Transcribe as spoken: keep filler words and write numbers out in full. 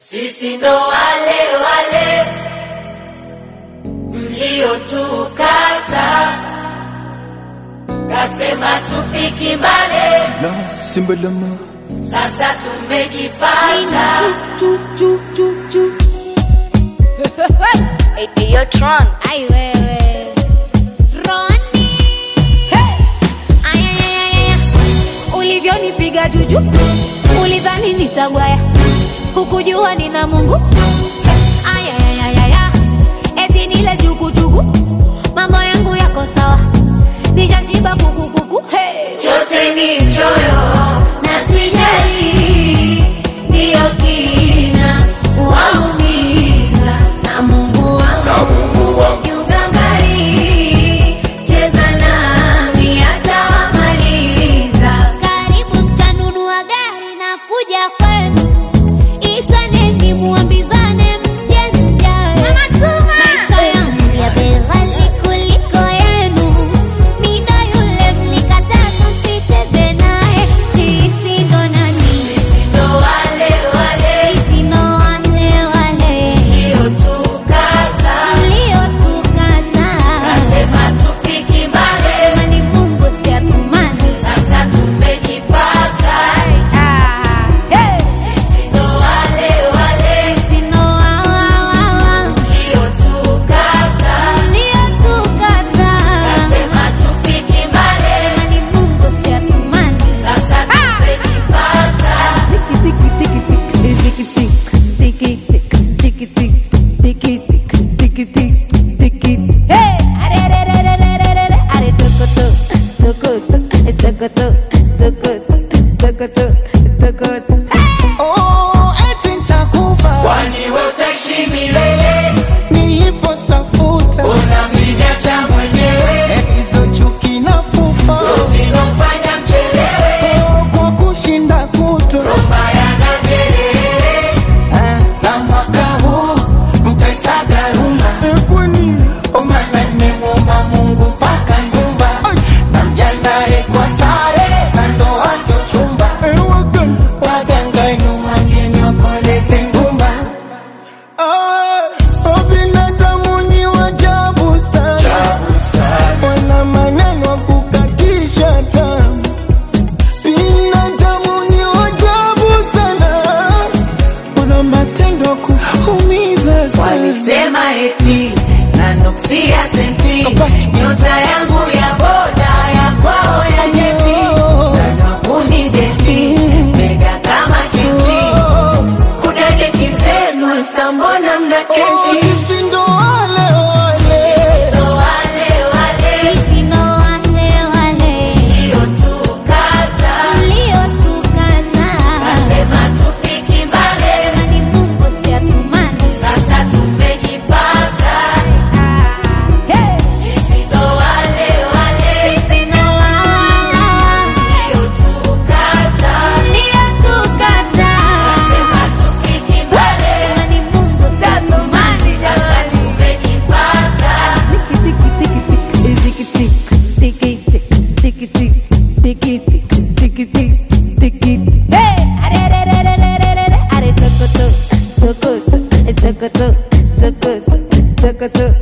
Sisi ndo wale wale mliotukata, kasema tufiki mbali, na simbalama sasa tumejipata. Chu chu chu chu. Hey, hey, yo Tron. Ai wewe Roni, hey! Ay, ay, ay, ay. Ulivyonipiga juju, ulidhani nitagwaya, hukujua nina Mungu. Ay, ay, ay, ay, ay. Eti nile jugu jugu, mambo yangu yako sawa, nishashiba kuku kuku. Hey! Chote ni choyo na sijali, ndiyo kina waumiza. Na Mungu wangu, na Mungu wangu kiugangari, cheza nami atawamaliza. Karibu mtanunua gari na kuja kwenu, itaneni muambizane mje mjae. Maisha yangu ya bei ghali kuliko yenu, mina yule mlikataa tusicheze naye. Sisi ndo nani? Sisi ndo wale wale Sisi ndo wale wale mliotukata, mliotukataa, kasema tufiki mbali, sema ni Mungu si atumani. sasa tumejipata. Ah, hey! Sisi ndo wale wale Sisi ndo wa- wa- wa- wa. mliotukata, Mliotukataa, kasema tufiki mbali, sema ni Mungu si atumani. sasa tumejipata. Hey! Are, are, are, are, are, are, are, are, tokoto, tokoto, tokoto, tokoto, tokoto, tokoto. oh, eti nitakufa Kwani wewe utaishi milele, nilipostafuta unamniacha mwenyewe, hizo chuki na pufa zinofanya mchelewe, oh, kwa kushinda kuto mbaya na vyelele. eh, na mwaka huu mtaisaga rumba eh, kwani Omana nimemuomba Mungu mpaka nyumba, ay, na mjandae kwa sare za ndoa sio chumba. eh, wagan Waganga nyumbani niokoleze ngumba. ah, oh, binadamu ni wajabu sana, wana maneno ya kukatisha tamaa. Binadamu ni wajabu sana, wana matendo ya kuumiza sana. Walisema eti na nuksia senti, nyota yangu ya boda ya kwao ya nyeti, na nakuni deti mega kama kiti, kudadeki zenu sambona mna kechi. Sisi ndo wale wale Ndo wale wale Sisi ndo wale wale mliotukata, mliotukataa, kasema tufiki mbali, sema ni Mungu si atumani. sasa tumejipata. Hey! Sisi ndo wale wale Sisi ndo wa- wa- wa- mliotukata, mliotukataa, kasema tufiki mbali, sema ni Mungu si atumani. sasa tumejipata. Hey! Are, are, are, are, are, are, are, are, tokoto, tokoto, tokoto, tokoto, tokoto.